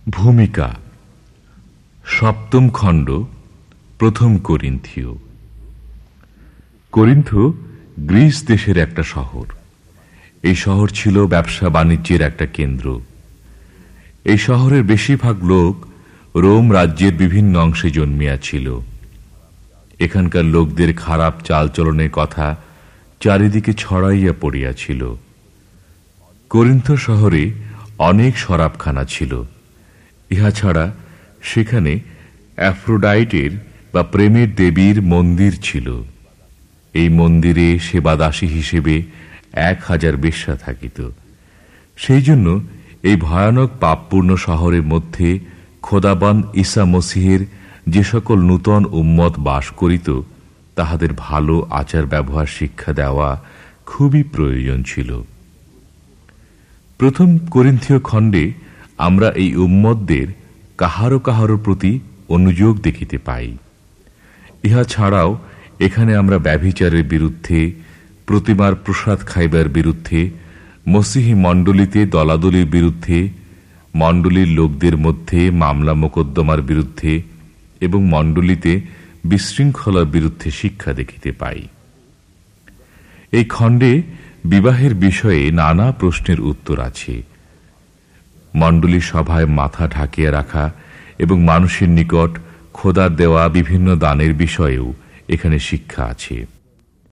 ভূমিকা সপ্তম খণ্ড প্রথম করিন্থীয়। করিন্থ গ্রিস দেশের একটা শহর। এই শহর ছিল ব্যবসা বাণিজ্যের একটা কেন্দ্র। এই শহরের বেশিরভাগ লোক রোম রাজ্যের বিভিন্ন অংশে জন্মিয়াছিল। এখানকার লোকদের খারাপ চালচলনের কথা চারিদিকে ছড়াইয়া পড়িয়াছিল। করিন্থ শহরে অনেক শরাবখানা ছিল। ইহা ছাড়া সেখানে অ্যাফ্রোডাইটের বা প্রেমের দেবীর মন্দির ছিল। এই মন্দিরে সেবাদাসী হিসেবে 1000 বেশ্যা থাকিত। সেই জন্য এই ভয়ানক পাপপূর্ণ শহরের মধ্যে খোদাবান ঈসা মসীহের যে সকল নূতন উম্মত বাস করিত, তাহাদের ভালো আচার ব্যবহার শিক্ষা দেওয়া খুবই প্রয়োজন ছিল। প্রথম করিন্থীয় খণ্ডে আমরা এই উম্মতদের কাহারো কাহারো প্রতি অনুযোগ দেখিতে পাই। ইহা ছাড়াও এখানে আমরা ব্যভিচারের বিরুদ্ধে, প্রতিমার প্রসাদ খাইবার বিরুদ্ধে, মসীহী মণ্ডলীতে দলাদলির বিরুদ্ধে, মণ্ডলীর লোকদের মধ্যে মামলা মোকদ্দমার বিরুদ্ধে এবং মণ্ডলীতে বিশৃঙ্খলার বিরুদ্ধে শিক্ষা দেখিতে পাই। এই খণ্ডে বিবাহের বিষয়ে নানা প্রশ্নের উত্তর আছে। মণ্ডলী সভায় মাথা ঢাকিয়া রাখা এবং মানুষের নিকট খোদার দেওয়া বিভিন্ন দানের বিষয়েও এখানে শিক্ষা আছে।